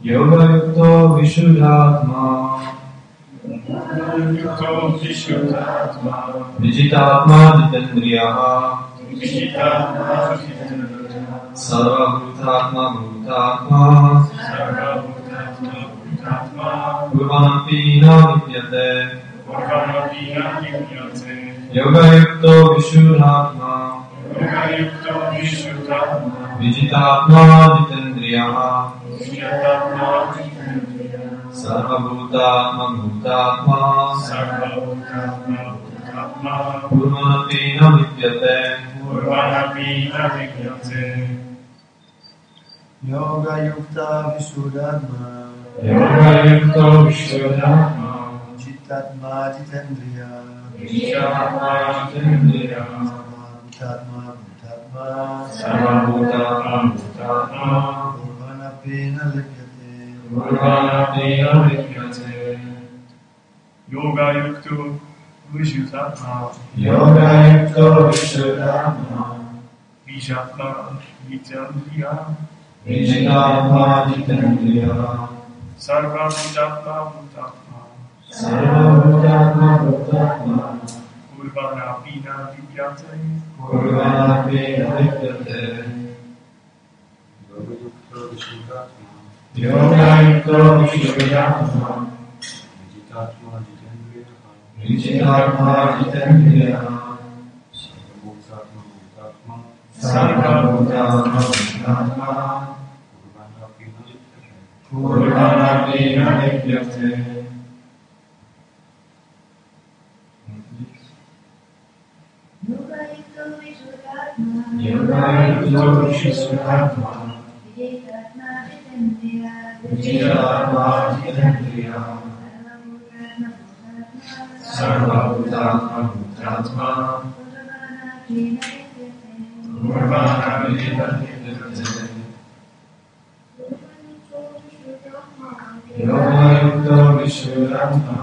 Yoga Yukto Vishuddhatma Vijitatma Jitendriyaha Sarvabhutatma Bhutatma Purvanapi na vidyate Yoga Yukto Vishuddhatma Vijitatma Jitendriyaha Sarvabhutatma Bhutatma Purvanapi na vidyate Yoga Yukta Vishuddhatma Yoga Yukto Vishuddhatma Jitatma Jitendriya Vijitatma Jitendriya Sarvabhutatma Sarvabhutatma Purvanapi na libyate Purvanapi na vidyate Yoga Yukto Vishuddhatma Yoga Yukto Vishuddhatma Vijatma Jitendriya Vijitatma Jitendriya Sarvabhutatma Bhutatma Sarvabhutatma Bhutatma Purvanapi na vidyate Purvanapi na vidyate Yoga Yukto Vishuddhatma Vijitatma Jitendriya Sarvabhutatma Bhutatma Purvanapi na vidyate Yoga Yukto Vishuddhatma Yoga Yukto Vishuddhatma Vijitatma Jitendriya Vijitatma Jitendriya Sarvabhutatma Bhutatma Purvanapi na vidyate Yoga Yukto Vishuddhatma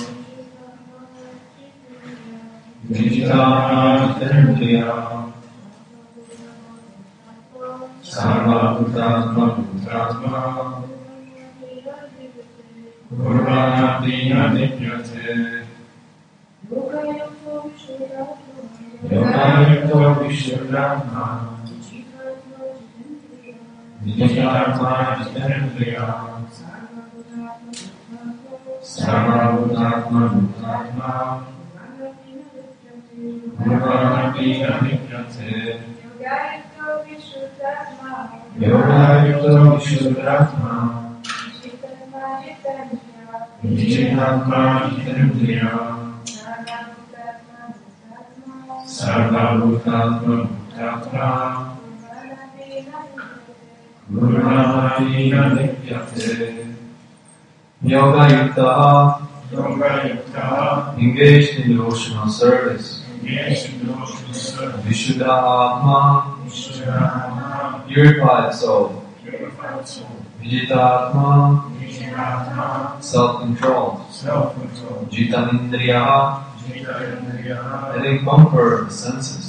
Vijitatma Jitendriya Sarvabhutatma Bhutatma Purvanapi na vidyate Yoga Yukto Vishuddhatma Vijitatma Jitendriya Sarvabhutatma Bhutatma Purvanapi na vidyate Yoga Yukto Vishuddhatma Vijitatma Jitendriya Sarvabhutatma Bhutatma Purvanapi na vidyate Yoga Yukta engaged in devotional service Vishuddha Atma purified soul Vijitatma self-controlled Jitanindriya having conquered the senses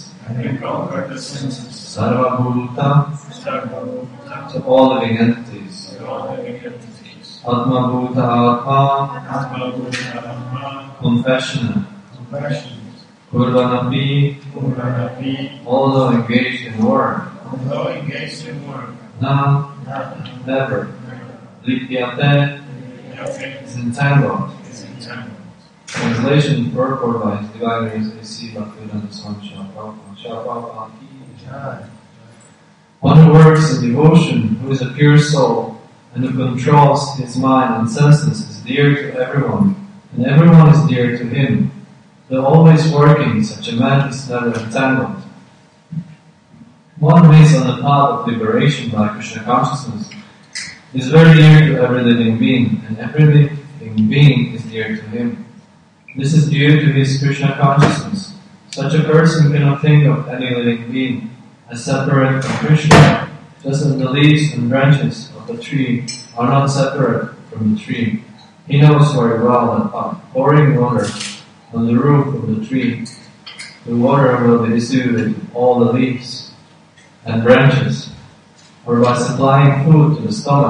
Sarvabhuta to all living entities Atma Bhuta Atma compassionate Purvanapi although engaged in work Now, never Likyate is entangled Translation purport by His Divine Grace A.C. Bhaktivedanta Swami Prabhupada. One who works in devotion, who is a pure soul, and who controls his mind and senses is dear to everyone, and everyone is dear to him. Though always working, such a man is never entangled. One who is on the path of liberation by Krishna consciousness is very dear to every living being, and every living being is dear to him. This is due to his Krishna consciousness. Such a person cannot think of any living being as separate from Krishna, just as the leaves and branches of the tree are not separate from the tree. He knows very well that by pouring water on the roof of the tree, the water will be distributed to all the leaves and branches, or by supplying food to the stomach,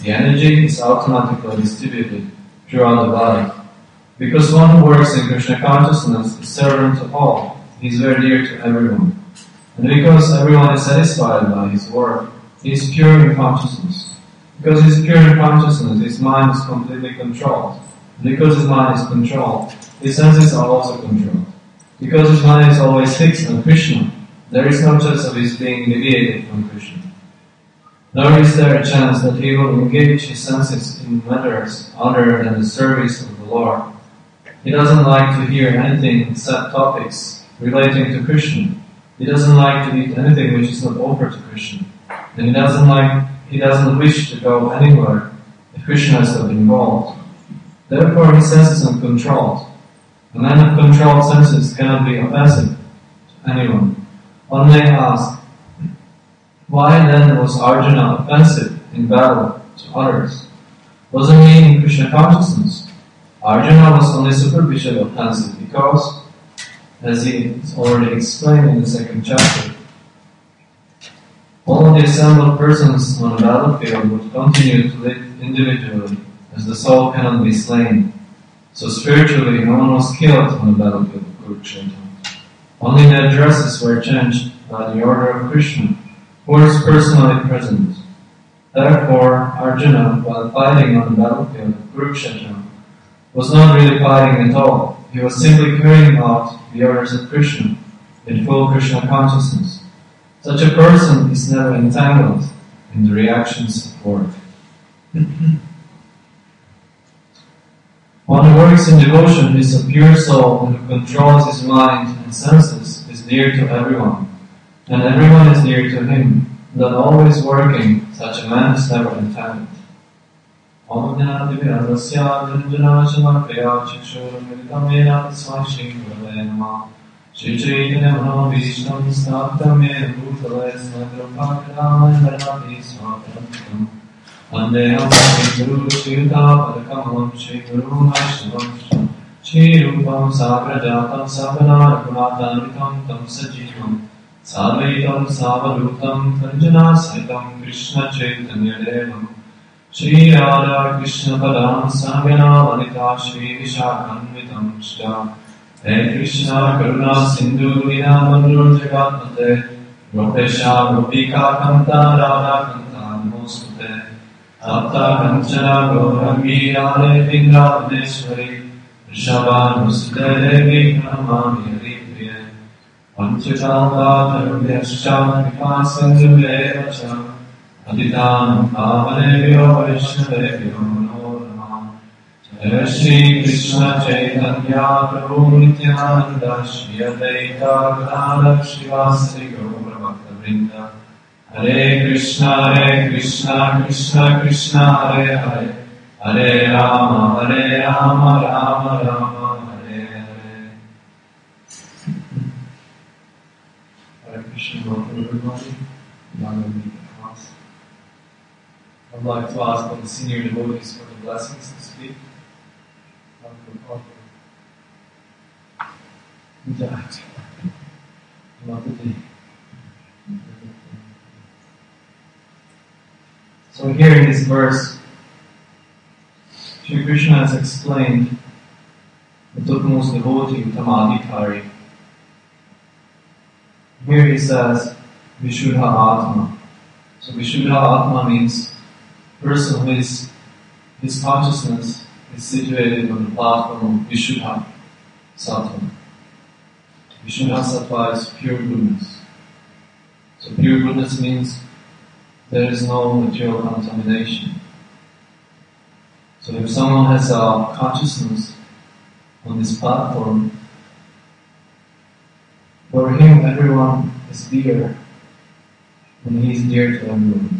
the energy is automatically distributed throughout the body. Because one who works in Krishna consciousness is servant to all, he is very dear to everyone. And because everyone is satisfied by his work, he is pure in consciousness. Because he is pure in consciousness, his mind is completely controlled. And because his mind is controlled, his senses are also controlled. Because his mind is always fixed on Krishna, there is no chance of his being deviated from Krishna. Nor is there a chance that he will engage his senses in matters other than the service of the Lord. He doesn't like to hear anything except topics relating to Krishna. He doesn't like to eat anything which is not offered to Krishna. And he doesn't wish to go anywhere if Krishna is not involved. Therefore his senses are uncontrolled. A man of controlled senses cannot be offensive to anyone. One may ask, why then was Arjuna offensive in battle to others? Wasn't he in Krishna consciousness? Arjuna was only superficially offensive because, as he is already explained in the second chapter, all of the assembled persons on the battlefield would continue to live individually, as the soul cannot be slain. So spiritually, no one was killed on the battlefield of Kurukshetra. Only their dresses were changed by the order of Krishna, who was personally present. Therefore, Arjuna, while fighting on the battlefield of Kurukshetra, was not really fighting at all. He was simply carrying out the orders of Krishna in full Krishna consciousness. Such a person is never entangled in the reactions of work. One who works in devotion is a pure soul and who controls his mind and senses is dear to everyone, and everyone is dear to him. That always working, such a man is never entangled. Om Jnana Divyadasya Dhanjana Shamakaya Chikshur Meditamena Tasmai Shri Gurave Namah Shri Chaitanya Mahavishtam Snaptamena Bhutale Snadrupakadama Dharmati Swaparantam Vandeham Shri Guru Shri Padakamalam Shri Guru Vaishnavam Shri Rupam Sagrajatam Savanara Puratavitam Tam Sajivam Sadvaitam Savadutam Dhanjana Saitam Krishna Chaitanya Devam Shri Radha Krishna Padam Sangana Lalita Shri Vishakhanvitam Shta Hare Krishna Karuna Sindhu Dina Bandhu Jagatmate Ropesha Gopika Kanta Radha Kanta Namostute Tapta Kanchana Gaurangi Radhe Vindravadeshwari Rishabhanusute Devi Pranamami Haripriye Panchakalpa Tarubhyascha Kripa Sindhu Devacha Aditam Pavanebhyo Vaishnavebhyo Namo Namah Jai Shri Krishna Chaitanya Prabhu Nityananda Shri Advaita Gadadhar Shrivasari Gaura Bhakta Vrinda Hare Krishna Krishna Krishna Hare Hare Hare Rama Rama Rama Hare Hare. Hare Krishna, welcome everybody. I'd like to ask all the senior devotees for the blessings to speak. So here in this verse, Sri Krishna has explained the topmost devotee, Uttamadhikari. Here he says, Vishuddha Atma. So Vishuddha Atma means person who is, his consciousness is situated on the platform of Vishuddha Sattva. Vishuddha Sattva is pure goodness. So pure goodness means there is no material contamination. So if someone has a consciousness on this platform, for him everyone is dear, and he is dear to everyone.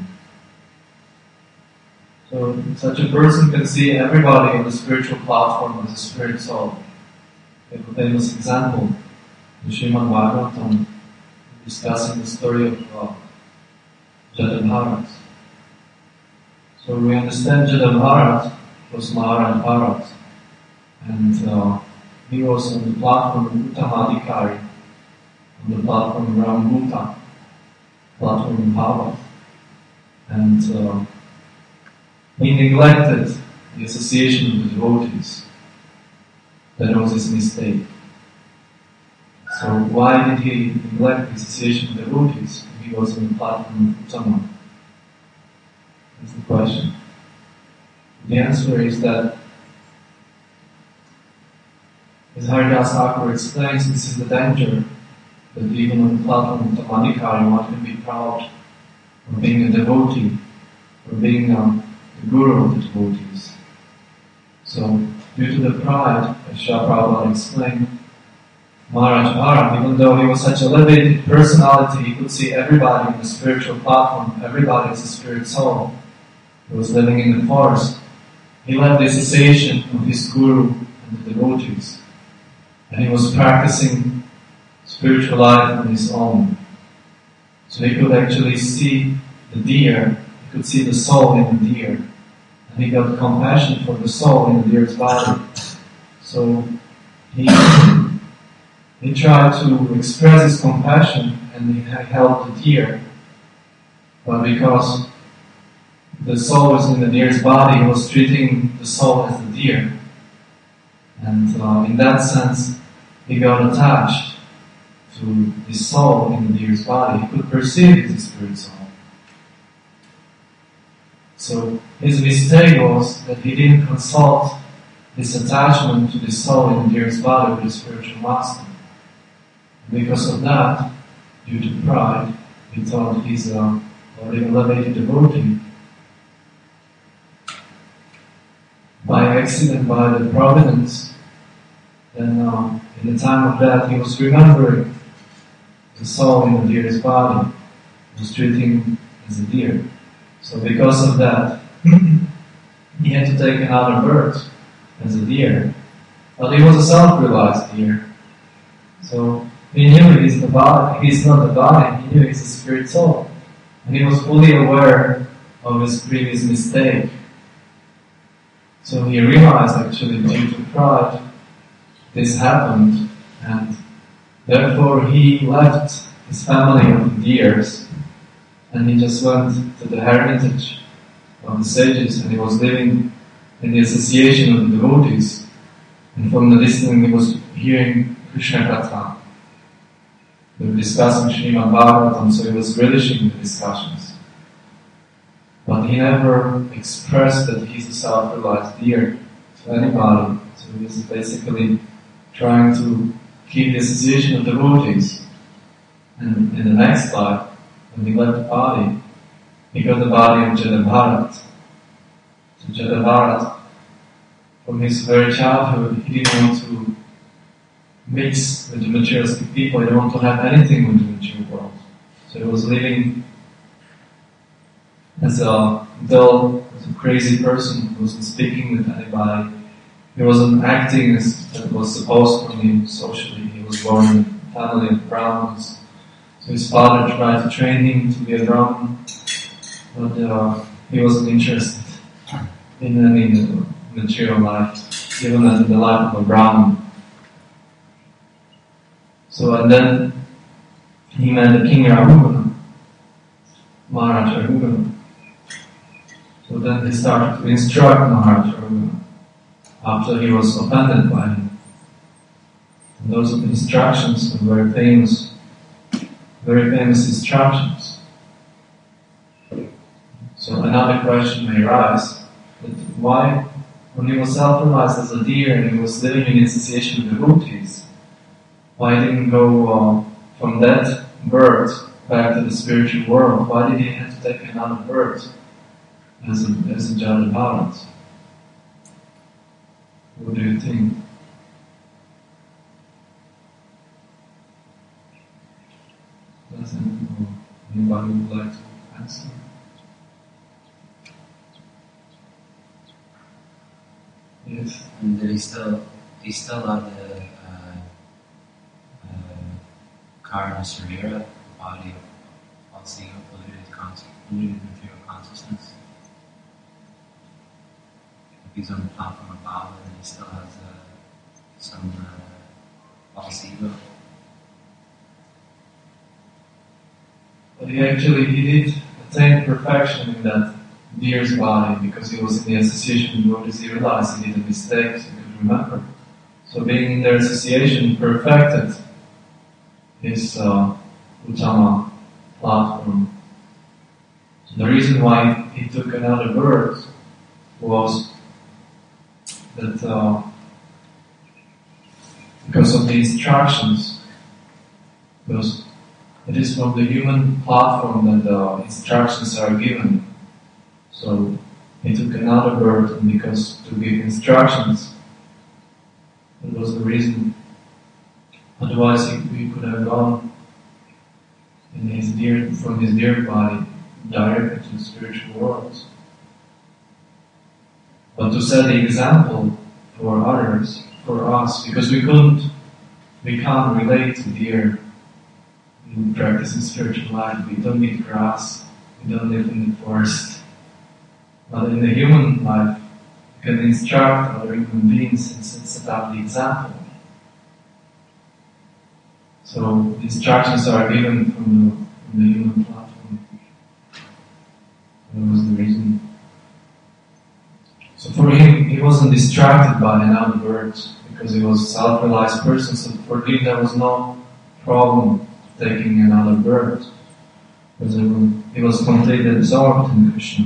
So such a person can see everybody on the spiritual platform as a spirit soul. We have a famous example in Srimad Bhagavatam discussing the story of Jadabharat. So we understand Jadabharat was Maharaj Bharat, and he was on the platform of Uttamadhikari, on the platform of Ramabhuta, platform of Bhava. And he neglected the association of the devotees. That was his mistake. So why did he neglect the association of devotees if he was on the platform of Uttama? That's the question. The answer is that, as Haridas Thakur explains, this is the danger, that even on the platform of Tamadikari one can be proud of being a devotee, or being the guru of the devotees. So, due to the pride, as Srila Prabhupada explained, Maharaj Bharat, even though he was such a elevated personality, he could see everybody on the spiritual platform, everybody as a spirit soul. He was living in the forest. He left the association of his guru and the devotees. And he was practicing spiritual life on his own. So he could actually see the deer, he could see the soul in the deer. And he got compassion for the soul in the deer's body. So he tried to express his compassion and he helped the deer. But because the soul was in the deer's body, he was treating the soul as the deer. And in that sense, he got attached to the soul in the deer's body. He could perceive it as a spirit soul. So his mistake was that he didn't consult his attachment to the soul in the deer's body with the spiritual master. Because of that, due to pride, he thought he's a very elevated devotee. By accident, by the providence, then in the time of death, he was remembering the soul in the deer's body. He was treating as a deer. So because of that, he had to take another birth as a deer. But he was a self-realized deer. So he knew he's the body, he's not the body, he knew he's a spirit soul. And he was fully aware of his previous mistake. So he realized actually due to pride, this happened, and therefore he left his family of deers and he just went to the hermitage of the sages and he was living in the association of the devotees. And from the distance he was hearing Krishna Katha. They were discussing Srimad Bhagavatam, so he was relishing the discussions. But he never expressed that he's a self-realized deer to anybody. So he was basically trying to keep the association of devotees. And in the next life, when he left the body, he got the body of Jadabharat. So Jadabharat, from his very childhood, he didn't want to mix with the materialistic people, he didn't want to have anything with the material world. So he was living as a dull, as a crazy person who wasn't speaking with anybody. He wasn't acting as that was supposed from him socially. He was born in a family of Brahmins. So his father tried to train him to be a Brahmin, but he wasn't interested in any material life, even as in the life of a Brahmin. So and then he met the king Rahugana, Maharaj Rahugana. So then he started to instruct Maharaj Rahugana after he was offended by him. And those instructions were very famous instructions. So another question may arise, that why, when he was self-realized as a deer and he was living in association with devotees, why didn't go from that birth back to the spiritual world? Why did he have to take another birth as a Jadabharat? What do you think? Does anybody would like to answer? Yes. And there is still are the Karma Sarira, body of false ego, polluted material consciousness. If he's on the platform of Baba, then he still has some false ego. But he did attain perfection in that deer's body because he was in the association with devotees. He realized he did a mistake, so he could remember. So being in their association perfected his Uttama platform. So the reason why he took another birth was that because of the instructions, because it is from the human platform that the instructions are given. So he took another bird, and because to give instructions, that was the reason. Otherwise, he could have gone from his dear body directly to the spiritual world. But to set the example for others, for us, because we can't relate to deer in practicing spiritual life. We don't eat grass, we don't live in the forest. But in the human life, we can instruct other human beings and set up the example. So the instructions are given from the human platform. That was the reason. So for him, he wasn't distracted by another bird because he was a self-realized person. So for him, there was no problem taking another bird because he was completely absorbed in Krishna.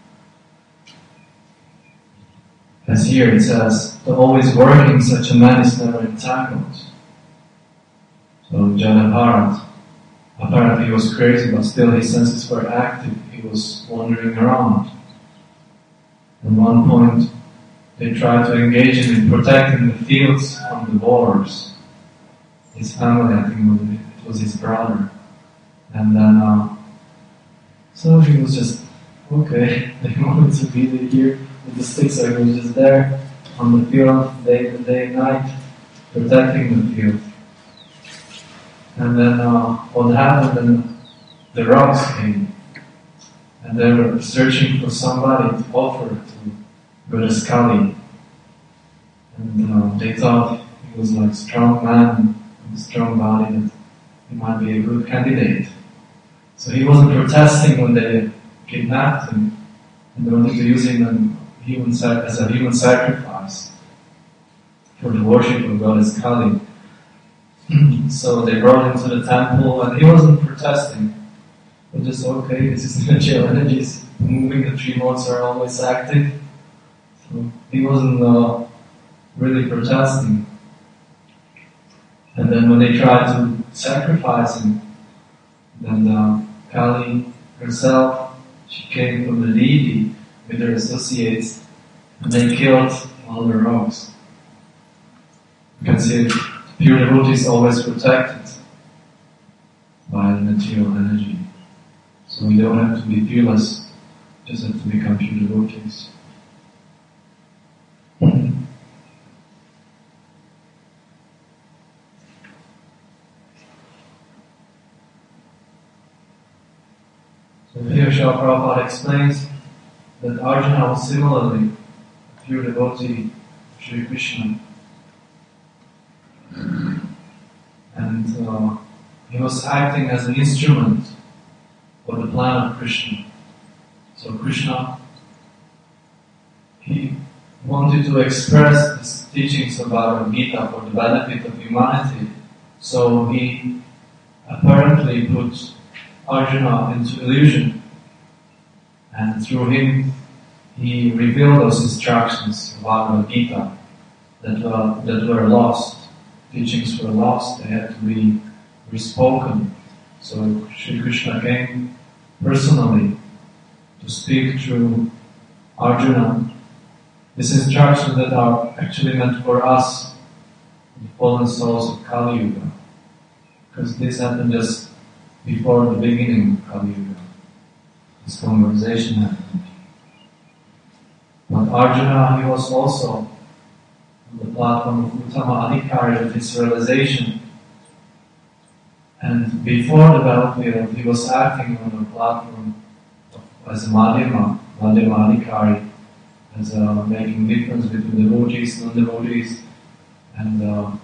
As here it says, the always working such a man is never entangled. So Jadabharat, apparently he was crazy, but still his senses were active. He was wandering around. At one point, they tried to engage him in protecting the fields from the boars. His family, I think it was his brother. And then, so he was just, okay, they wanted to be here with the sticks, so he was just there on the field, day and night, protecting the field. And then what happened, and the rocks came. And they were searching for somebody to offer to Goddess Kali. And they thought he was like a strong man with a strong body, that he might be a good candidate. So he wasn't protesting when they kidnapped him and they wanted to use him as a human sacrifice for the worship of Goddess Kali. So they brought him to the temple and he wasn't protesting. But just, okay, this is the material energies moving, the three modes are always active. So he wasn't really protesting. And then when they tried to sacrifice him, then Kali herself, she came from the deity with her associates, and they killed all the rocks. You can see pure devotee is always protected by the material energy. So we don't have to be fearless, just have to become pure devotees. So here Srila Prabhupada explains that Arjuna was similarly a pure devotee of Sri Krishna. And he was acting as an instrument for the plan of Krishna. So Krishna, he wanted to express his teachings about Gita for the benefit of humanity. So he apparently put Arjuna into illusion. And through him, he revealed those instructions about Gita that were lost. Teachings were lost, they had to be respoken. So Sri Krishna came personally to speak through Arjuna these instructions that are actually meant for us, the fallen souls of Kali Yuga. Because this happened just before the beginning of Kali Yuga. This conversation happened. But Arjuna, he was also on the platform of Uttama Adhikari with his realization. And before the battlefield, he was acting on the platform as a Madhyama Adhikari, as making difference between devotees, non-devotees, and the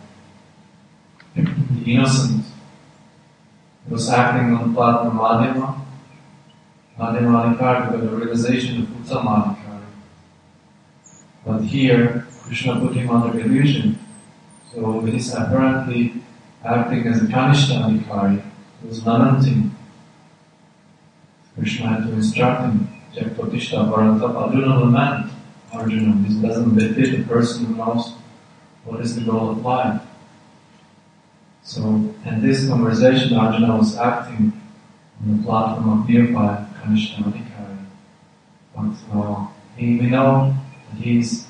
innocent. He was acting on the platform Madhyama Madhyamadikari got the realization of Uttamadikari. But here, Krishna put him under illusion. So he's apparently acting as a Kanishta-adhikari, who was lamenting. Krishna had to instruct him, Jakpatishta Bharata Arjuna lament. Arjuna, this doesn't befit a person who knows what is the goal of life. So, in this conversation, Arjuna was acting on the platform of nearby Kanishta-adhikari. But we know that he's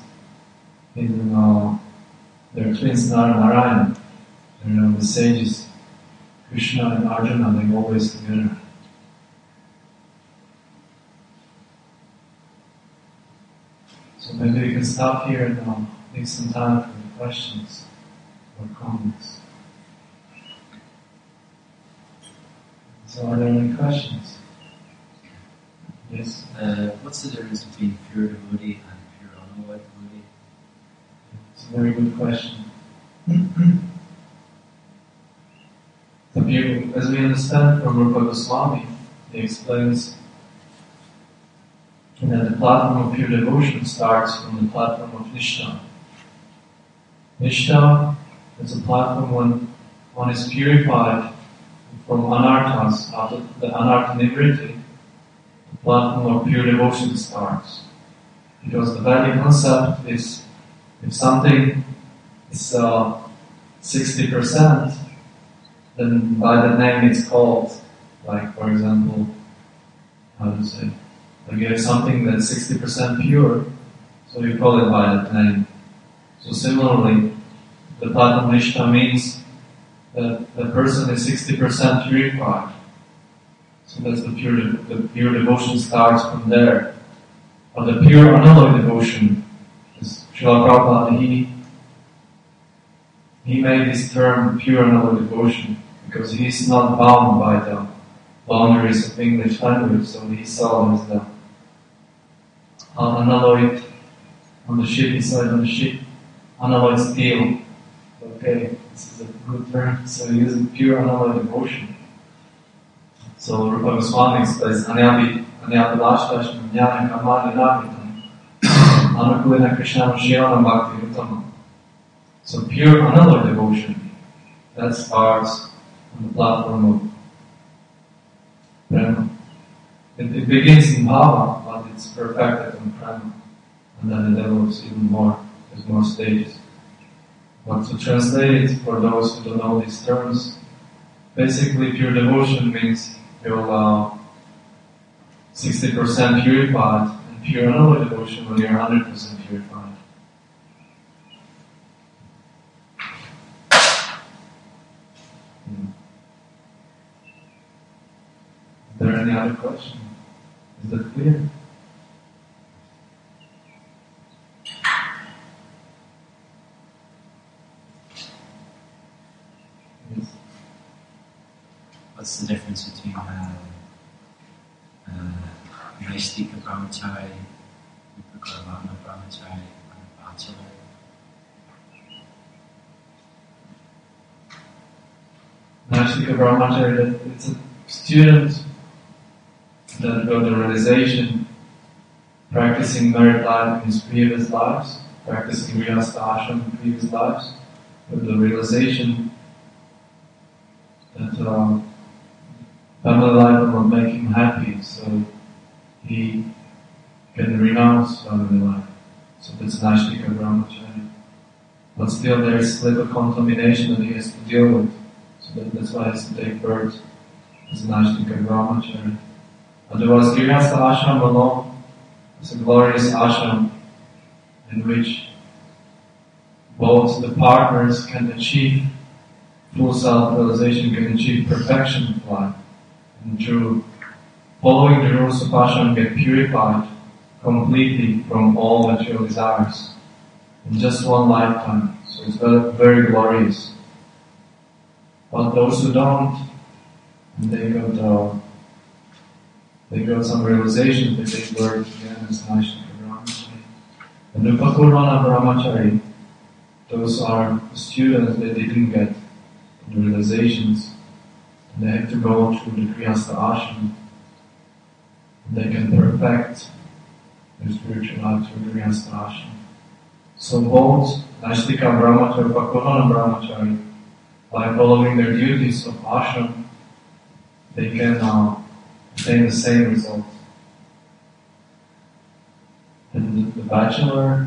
they're twins, Narayana. The sages, Krishna and Arjuna, they're always together. So maybe we can stop here and take some time for the questions or comments. So are there any questions? Yes? What's the difference between pure devotee and pure unaware devotee? It's a very good question. As we understand from Rupa Goswami, he explains that the platform of pure devotion starts from the platform of Nishtha. Nishtha is a platform when one is purified from anarthas. After the anartha nivritti, the platform of pure devotion starts. Because the Vedic concept is, if something is 60%, then by the name it's called, like for example, like you have something that's 60% pure, so you call it by that name. So similarly, the platform Nishtha means that the person is 60% purified. So that's the pure devotion starts from there. But the pure unalloyed devotion, is Srila Prabhupada, he made this term pure unalloyed devotion because he's not bound by the boundaries of English language, so he saw as the unalloyed on the ship, he said on the ship, unalloyed steel. Okay, this is a good term, so he used pure unalloyed devotion. So Rupa Goswami explains, Anyabhi Lashtash Jnana Kamani Nakitam Anukulina Krishna Shivanam Bhakti Uttama. So pure unalloyed devotion, that starts on the platform of Prema. It begins in Bhava, but it's perfected in Prema. And then it develops even more, there's more stages. But to translate it for those who don't know these terms, basically pure devotion means you're 60% purified, and pure unalloyed devotion when you're 100% purified. Is there any other question? Is that clear? Yes. What's the difference between Naistika Brahmachari, Vipakarvana Brahmachari, and Bachelor? Naistika Brahmachari, it's a student that got the realization, practicing merit life in his previous lives, practicing Grihastha Ashram in previous lives, with the realization that family life will not make him happy, so he can renounce family life. So that's Naistika Brahmachari. But still there is little contamination that he has to deal with, so that's why he has to take birth as Naistika Brahmachari. Otherwise, Grihastha Ashram alone is a glorious ashram in which both the partners can achieve full self-realization, can achieve perfection of life, and through following the rules of ashram get purified completely from all material desires in just one lifetime. So it's very, very glorious. But those who don't, and they got some realization that they were again as Naistika Brahmachari. And the Vipakarvana Brahmachari, those are students that didn't get the realizations. And they have to go through the Grihastha Ashram. They can perfect their spiritual life through the Grihastha ashram. So both Naishtika Brahmachari or Pakurana Brahmachari, by following their duties of ashram, they can attain the same result. And the bachelor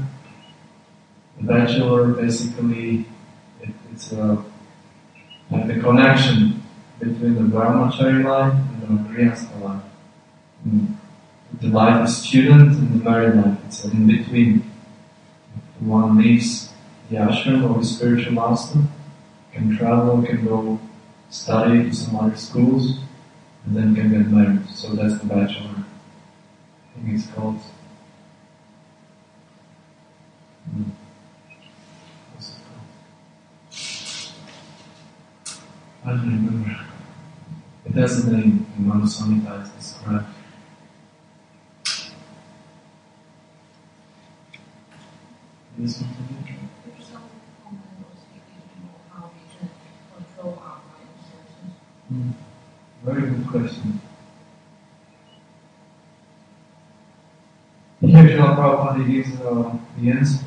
basically, it's like the connection between the Brahmachari life and the Grihastha life. The life of student and the married life, it's in between. If one leaves the ashram or the spiritual master, can travel, can go study to some other schools, and then can get married. So that's the bachelor. I think it's called. What's it called? I don't remember. It has a name in Manu Samhita, it's described. Yes, There's some comment or speaking about how we can control our mind senses. Very good question. Here Srila Prabhupada gives the answer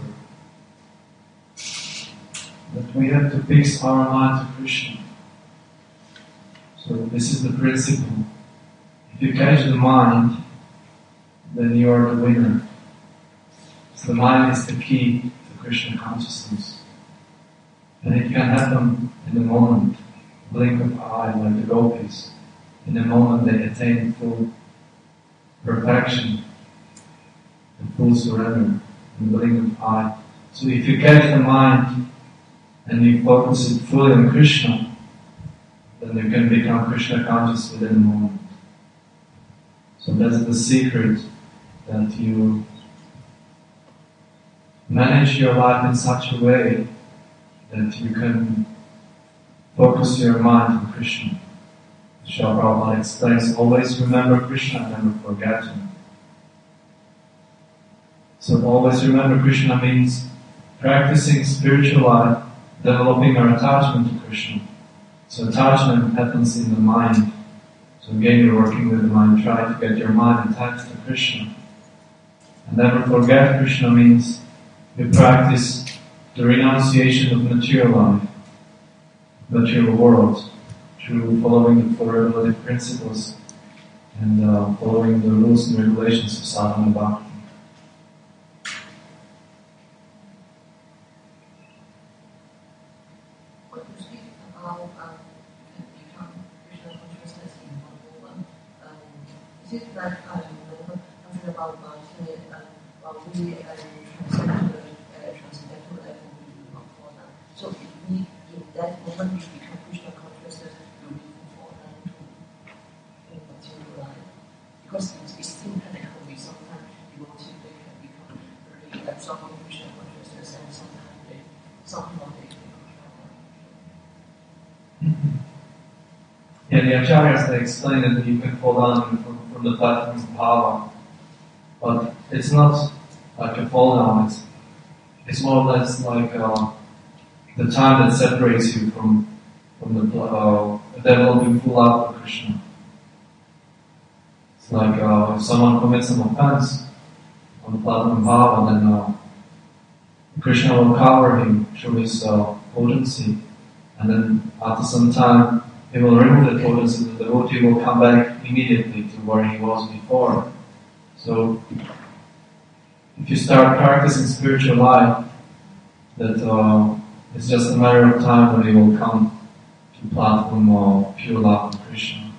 that we have to fix our mind to Krishna. So this is the principle. If you catch the mind, then you are the winner. So the mind is the key to Krishna consciousness. And it can happen in a moment, blink of eye, like the gopis. In a moment they attain full perfection and full surrender in the blink of eye. So if you catch the mind and you focus it fully on Krishna, then you can become Krishna conscious within a moment. So that's the secret, that you manage your life in such a way that you can focus your mind on Krishna. Srila Prabhupada explains, always remember Krishna and never forget Him. So always remember Krishna means practicing spiritual life, developing our attachment to Krishna. So attachment happens in the mind. So again, you're working with the mind, try to get your mind attached to Krishna. And never forget Krishna means you practice the renunciation of material life, material world, through following the Four Regulative Principles and following the rules and regulations of sadhana bhakti. What you speak about can become Krishna consciousness in one moment. Is it like talking about while we transcendental level we do not fall down. So if we in that moment we become Krishna consciousness, we will fall down to material life. Because it's still connected with sometimes devotees they can become very absorbed in Krishna consciousness and sometimes they somehow they become Yeah, the acharyas, they explain that you can fall down from the platform of bhava, but it's not like a fall down, it's more or less like the time that separates you from the developing full love for Krishna. It's like if someone commits an offense on the platform of bhava, then Krishna will cover him through his potency, and then after some time he will remove the potency, and the devotee will come back immediately to where he was before. So if you start practicing spiritual life, that it's just a matter of time when you will come to the platform of pure love of Krishna.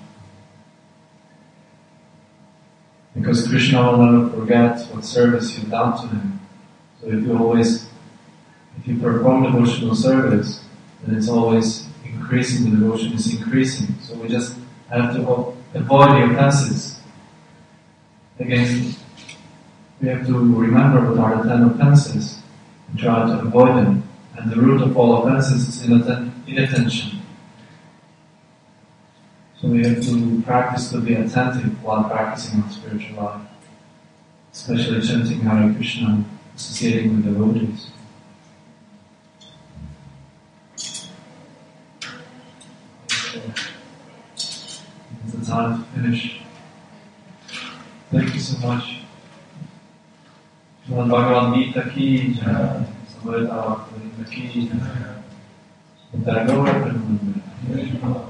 Because Krishna will never forget what service you've done to Him. So if you perform devotional service, then it's always increasing, the devotion is increasing. So we just have to avoid the offenses. Again, we have to remember what are the 10 offenses and try to avoid them. And the root of all offenses is inattention. So we have to practice to be attentive while practicing our spiritual life, especially chanting Hare Krishna, associating with devotees. It's the time to finish. so much. Srimad Bhagavad Gita ki jai, Samveta Bhakti ki jai, Tagore Premanande.